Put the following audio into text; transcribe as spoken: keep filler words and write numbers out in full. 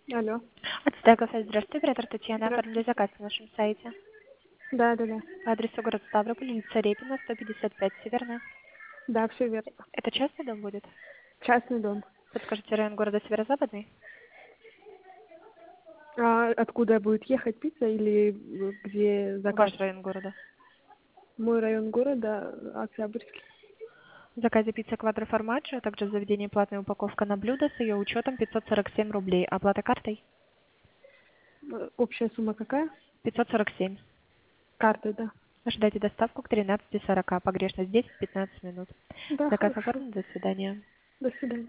Алло. Ацтек кафе, здравствуйте, оператор Татьяна, оформили Здравствуйте. заказ на нашем сайте. Да, да, да. По адресу город Ставрополь, улица Репина, сто пятьдесят пять, Северная. Да, все верно. Это частный дом будет? Частный дом. Подскажите, район города Северо-Западный? А откуда будет ехать пицца или э, где заказ? Ваш район города. Мой район города Октябрьский. В заказе пицца квадроформаджо, а также в заведении платная упаковка на блюдо с ее учетом пятьсот сорок семь рублей. Оплата картой? Э, Общая сумма какая? пятьсот сорок семь. Карты, да. Ожидайте доставку к тринадцати сорока. Погрешность десять-пятнадцать минут. Да, Заказ хорошо. оформлен. До свидания. До свидания.